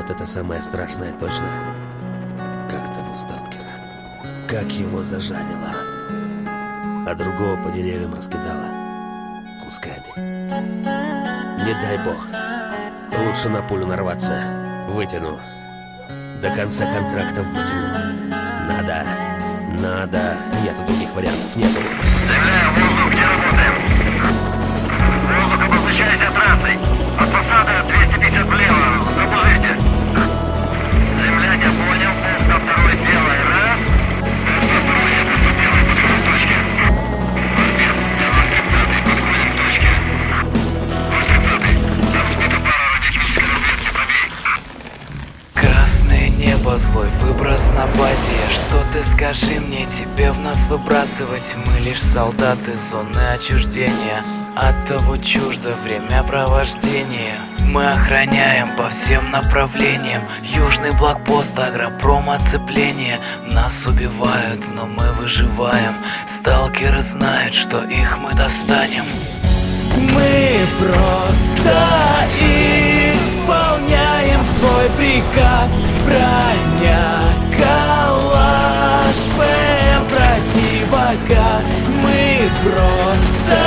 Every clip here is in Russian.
вот это самое страшное, точно. Как того сталкера. Как его зажарило. А другого по деревьям раскидало. Кусками. Не дай бог. Лучше на пулю нарваться. Вытяну. До конца контракта вытяну. Надо. Нету других вариантов, нету. Заявляю, воздух, где работаем? Воздух, обозначаюсь от рации. От фасада 250 влево. Запустите. Земля, я понял. Пусто, второй, белый. Раз. Пусто, второй, я пусто, белый. Подходим к точке. Ответ. Давай, 30-й. Подходим к точке. Пусть 30-й. Там сбита пара радиоактивной разведки. Пробей. Красное небо, злой выброс на базе. Что ты скажи мне, тебе в нас выбрасывать? Мы лишь солдаты зоны отчуждения. От того чуждо время провождения. Мы охраняем по всем направлениям. Южный блокпост, агропром оцепление. Нас убивают, но мы выживаем. Сталкеры знают, что их мы достанем. Мы просто исполняем свой приказ. Броня, калаш, ПМ, противогаз. Мы просто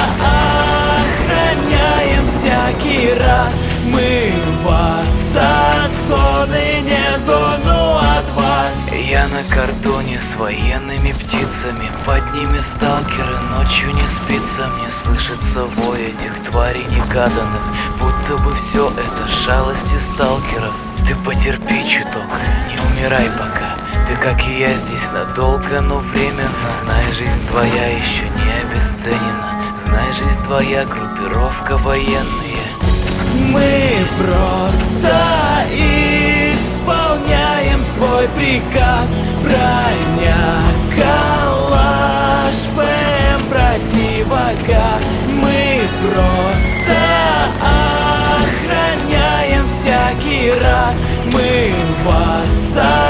охраняем всякий раз. Мы вас от зоны, не зону от вас. Я на кордоне с военными птицами. Под ними сталкеры, ночью не спится. Мне слышится вой этих тварей негаданных. Будто бы все это шалости сталкеров. Ты потерпи чуток, не умирай пока. Ты, как и я, здесь надолго, но временно. Знай, жизнь твоя еще не обесценена. Знай, жизнь твоя, группировка военные. Мы просто исполняем свой приказ. Броня, калаш, ПМ, противогаз. Мы просто охраняем всякий раз. Мы вас